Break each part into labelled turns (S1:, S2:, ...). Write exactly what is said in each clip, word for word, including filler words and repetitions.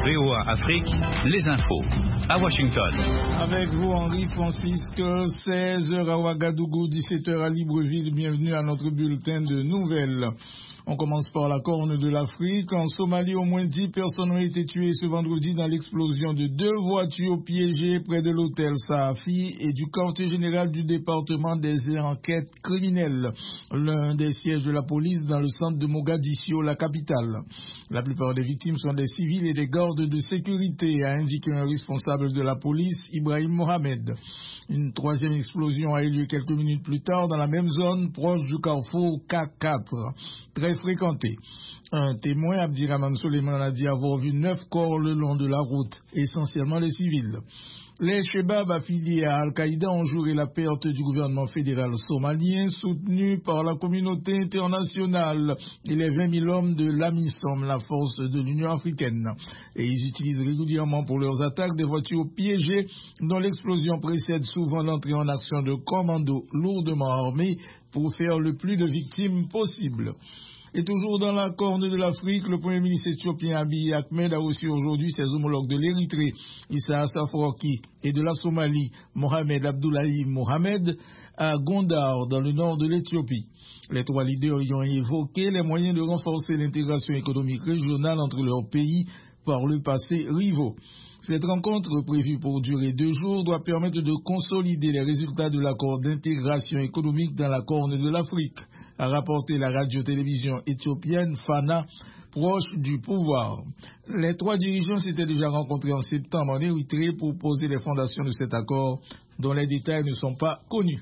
S1: V O A Afrique, les infos. À Washington.
S2: Avec vous, Henri Francisque, seize heures à Ouagadougou, dix-sept heures à Libreville. Bienvenue à notre bulletin de nouvelles. On commence par la Corne de l'Afrique. En Somalie, au moins dix personnes ont été tuées ce vendredi dans l'explosion de deux voitures piégées près de l'hôtel Sahafi et du quartier général du département des enquêtes criminelles, l'un des sièges de la police dans le centre de Mogadiscio, la capitale. La plupart des victimes sont des civils et des gardes de sécurité, a indiqué un responsable de la police, Ibrahim Mohamed. Une troisième explosion a eu lieu quelques minutes plus tard dans la même zone, proche du carrefour K quatre, très fréquenté. Un témoin, Abdirahman Soleiman, a dit avoir vu neuf corps le long de la route, essentiellement des civils. Les Chebab affiliés à Al-Qaïda ont juré la perte du gouvernement fédéral somalien soutenu par la communauté internationale et les vingt mille hommes de l'AMISOM, la force de l'Union africaine. Et ils utilisent régulièrement pour leurs attaques des voitures piégées dont l'explosion précède souvent l'entrée en action de commandos lourdement armés pour faire le plus de victimes possible. Et toujours dans la Corne de l'Afrique, le Premier ministre éthiopien Abiy Ahmed a reçu aujourd'hui ses homologues de l'Érythrée, Issa Afwerki, et de la Somalie, Mohamed Abdullahi Mohamed, à Gondar, dans le nord de l'Éthiopie. Les trois leaders y ont évoqué les moyens de renforcer l'intégration économique régionale entre leurs pays par le passé rivaux. Cette rencontre, prévue pour durer deux jours, doit permettre de consolider les résultats de l'accord d'intégration économique dans la Corne de l'Afrique, a rapporté la radio-télévision éthiopienne Fana, proche du pouvoir. Les trois dirigeants s'étaient déjà rencontrés en septembre en Érythrée pour poser les fondations de cet accord, dont les détails ne sont pas connus.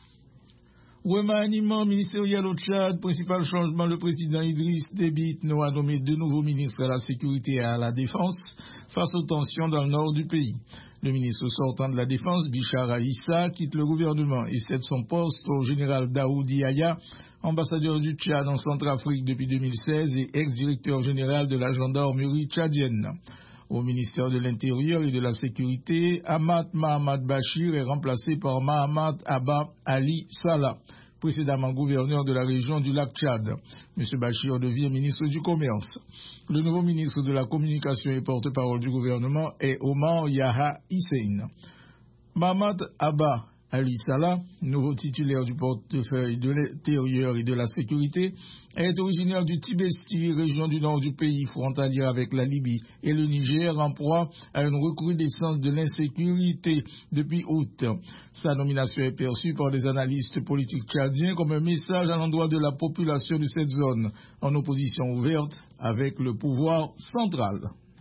S2: Remaniement ministériel au Tchad, principal changement, le président Idriss Déby Itno a nommé deux nouveaux ministres à la sécurité et à la défense face aux tensions dans le nord du pays. Le ministre sortant de la Défense, Bichara Issa, quitte le gouvernement et cède son poste au général Daoudi Yaya, ambassadeur du Tchad en Centrafrique depuis deux mille seize et ex-directeur général de la gendarmerie tchadienne. Au ministère de l'Intérieur et de la Sécurité, Ahmad Mahamad Bachir est remplacé par Mahamad Abba Ali Salah, précédemment gouverneur de la région du lac Tchad. M. Bachir devient ministre du Commerce. Le nouveau ministre de la Communication et porte-parole du gouvernement est Omar Yaha Hussein. Mahamad Abba Ali Salah, nouveau titulaire du portefeuille de l'Intérieur et de la Sécurité, est originaire du Tibesti, région du nord du pays, frontalière avec la Libye et le Niger, en proie à une recrudescence de l'insécurité depuis août. Sa nomination est perçue par des analystes politiques tchadiens comme un message à l'endroit de la population de cette zone, en opposition ouverte avec le pouvoir central.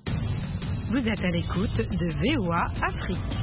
S3: Vous êtes à l'écoute de V O A Afrique.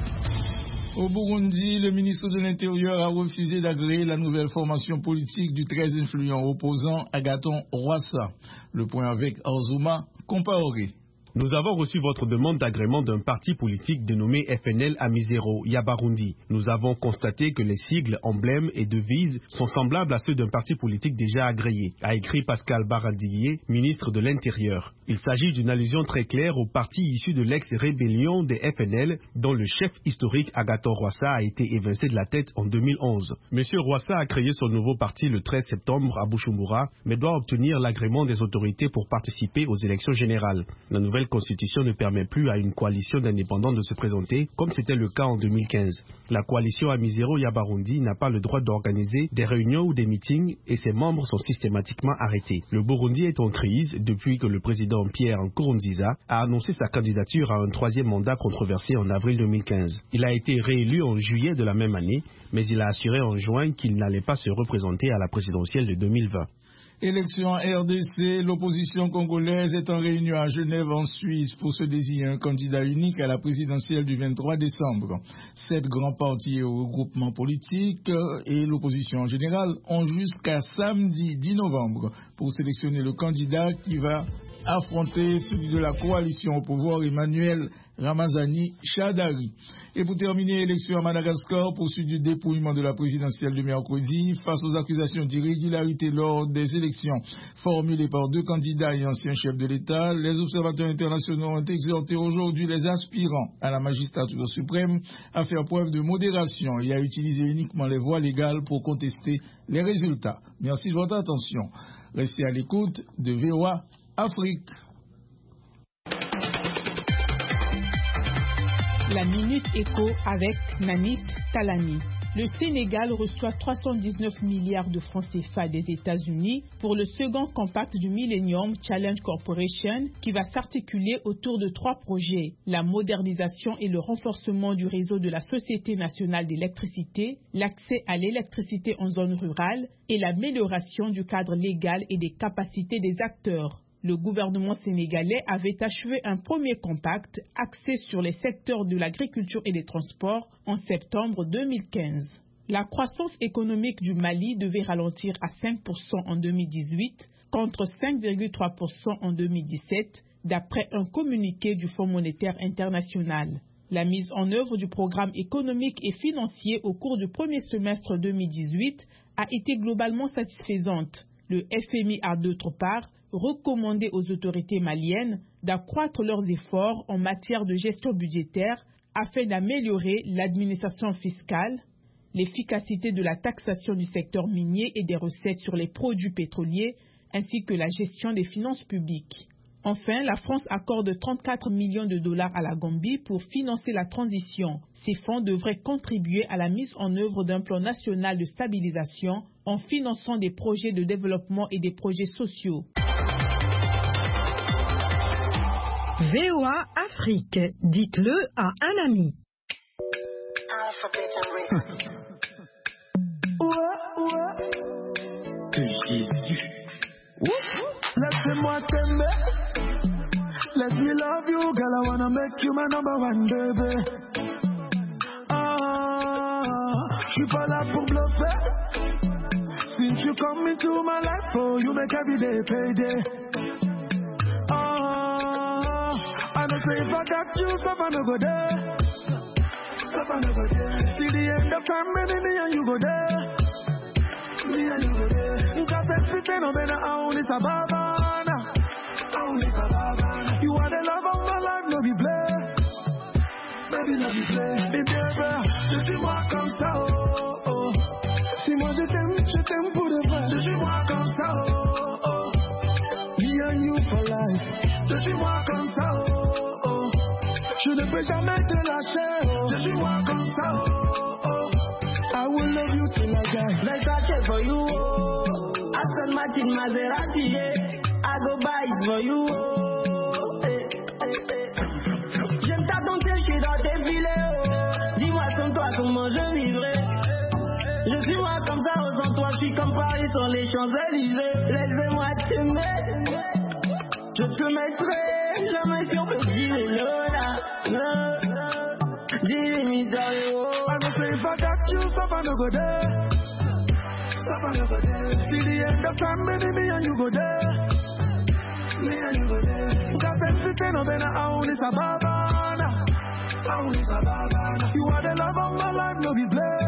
S2: Au Burundi, le ministre de l'Intérieur a refusé d'agréer la nouvelle formation politique du très influent opposant Agathon Rwasa. Le point avec Arzouma Compaoré.
S4: Nous avons reçu votre demande d'agrément d'un parti politique dénommé F N L Amizero Yabarundi. Nous avons constaté que les sigles, emblèmes et devises sont semblables à ceux d'un parti politique déjà agréé, a écrit Pascal Barandier, ministre de l'Intérieur. Il s'agit d'une allusion très claire au parti issu de l'ex-rébellion des F N L, dont le chef historique Agathon Rwasa a été évincé de la tête en deux mille onze. Monsieur Rwasa a créé son nouveau parti le treize septembre à Bujumbura, mais doit obtenir l'agrément des autorités pour participer aux élections générales. La nouvelle Constitution ne permet plus à une coalition d'indépendants de se présenter, comme c'était le cas en deux mille quinze. La coalition Amizero Yabarundi n'a pas le droit d'organiser des réunions ou des meetings et ses membres sont systématiquement arrêtés. Le Burundi est en crise depuis que le président Pierre Nkurunziza a annoncé sa candidature à un troisième mandat controversé en avril deux mille quinze. Il a été réélu en juillet de la même année, mais il a assuré en juin qu'il n'allait pas se représenter à la présidentielle de deux mille vingt.
S2: Élection R D C, l'opposition congolaise est en réunion à Genève en Suisse pour se désigner un candidat unique à la présidentielle du vingt-trois décembre. Sept grands partis ou regroupements politiques et l'opposition en général ont jusqu'à samedi dix novembre pour sélectionner le candidat qui va affronter celui de la coalition au pouvoir, Emmanuel Ramazani Shadari. Et pour terminer, élection à Madagascar, poursuite du dépouillement de la présidentielle de mercredi face aux accusations d'irrégularité lors des élections formulées par deux candidats et anciens chefs de l'État. Les observateurs internationaux ont exhorté aujourd'hui les aspirants à la magistrature suprême à faire preuve de modération et à utiliser uniquement les voies légales pour contester les résultats. Merci de votre attention. Restez à l'écoute de V O A Afrique.
S5: La Minute Éco avec Nanit Talani. Le Sénégal reçoit trois cent dix-neuf milliards de francs C F A des États-Unis pour le second compact du Millennium Challenge Corporation qui va s'articuler autour de trois projets. La modernisation et le renforcement du réseau de la Société nationale d'électricité, l'accès à l'électricité en zone rurale et l'amélioration du cadre légal et des capacités des acteurs. Le gouvernement sénégalais avait achevé un premier compact axé sur les secteurs de l'agriculture et des transports en septembre deux mille quinze. La croissance économique du Mali devait ralentir à cinq pour cent en deux mille dix-huit contre cinq virgule trois pour cent en deux mille dix-sept, d'après un communiqué du Fonds monétaire international. La mise en œuvre du programme économique et financier au cours du premier semestre deux mille dix-huit a été globalement satisfaisante. Le F M I a d'autre part recommandé aux autorités maliennes d'accroître leurs efforts en matière de gestion budgétaire afin d'améliorer l'administration fiscale, l'efficacité de la taxation du secteur minier et des recettes sur les produits pétroliers, ainsi que la gestion des finances publiques. Enfin, la France accorde trente-quatre millions de dollars à la Gambie pour financer la transition. Ces fonds devraient contribuer à la mise en œuvre d'un plan national de stabilisation en finançant des projets de développement et des projets sociaux.
S3: V O A Afrique, dites-le à un ami.
S6: Laissez-moi t'aimer. Let me love you, girl. I wanna make you my number one baby. Ah, je suis pas là pour bluffer. Since you come into my life, oh, you make every day payday. Ah, I know say if I got you, stuff I no go there. Stuff I no go there. See the end of time, maybe me and you go there. Me and you go there. Cause everything no better, I only sababana. I only sababana. You are the love of my life, no be play. Baby, no be play. Baby, je suis moi comme ça, oh, oh. Si moi je t'aime, je t'aime pour de vrai. Je suis moi comme ça, oh, oh. Me and you for life. Je suis moi comme ça, oh, oh. Je ne peux jamais te lâcher, oh. Je suis moi comme ça, oh, oh. I will love you till I die.
S7: Like I check for you, oh. Aston Martin Maserati, yeah. I go buy it for you, oh. Hey, hey, hey. J'aime t'attendre, je suis dans tes filets, oh. Dis-moi sans toi comment je vivrai. Je suis moi comme ça, oh, sans toi je suis comme Paris sans les Champs-Élysées. Laisse-moi t'aimer. Je te mettrai jamais si on peut dire non, non, non. Dis-le mystérieux.
S6: I know say if I got you, stuff I no go there. Stuff I no go there. See the end of time, maybe me and you go there. Me and you go there. Cause everything no better, I only sababana. I only sababana. You are the love of my life, no be play.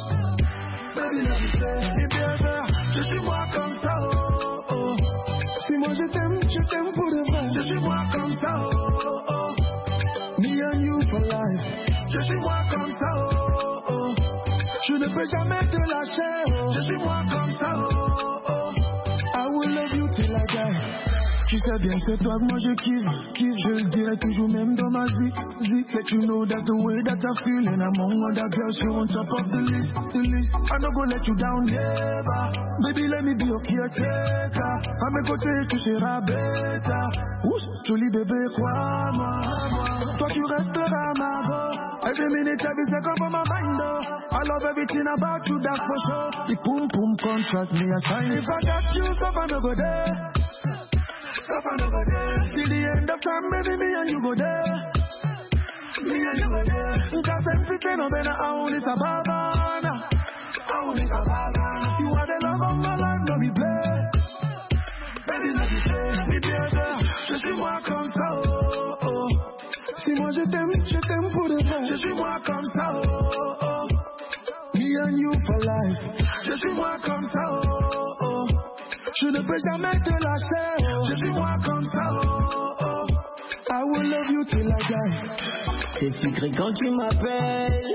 S6: Baby, no be play. Et bien, je suis moi comme ça, oh, oh. Si moi je t'aime, je t'aime pour de vrai. Je suis moi comme ça, oh, oh. Me and you for life. Je suis moi comme ça, oh, oh. Je ne peux jamais te lâcher, oh. Je suis moi comme ça, oh, oh. I will love you till I die. Tu sais bien c'est toi que moi je kiffe, kiffe. Je le dirai toujours même dans ma zik, zik. Let you know that the way that I feel. And among other girls you're on top of the list, the list. I no go let you down, never. Baby let me be your caretaker. À mes côtés tu seras bêta. Ouch, joli bébé crois-moi. Toi tu resteras ma go. Every minute, every second for my mind, oh. I love everything about you, that's for sure. The boom boom contract me a sign. If I got you, stuff I no go there. Stuff I no go there. See the end of time, maybe me and you go there. Me and you go there. Cause them sitting no better, I only sababana. I only sababana. You are the love of my life, no be play. Baby, no be play. Baby, je suis moi comme ça, oh, oh. Si moi je t'aime, je t'aime pour de vrai. Je suis moi comme ça, oh, oh. Me and you for life. Je suis moi comme ça, oh, oh. Je ne peux jamais te lâcher, oh. Je suis moi comme ça, oh, oh. I will love you till I die.
S7: C'est sucré quand tu m'appelles,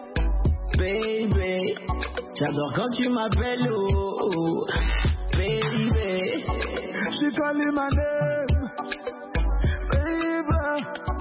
S7: baby. J'adore quand tu m'appelles, oh, oh. Baby.
S6: She calling my name, baby.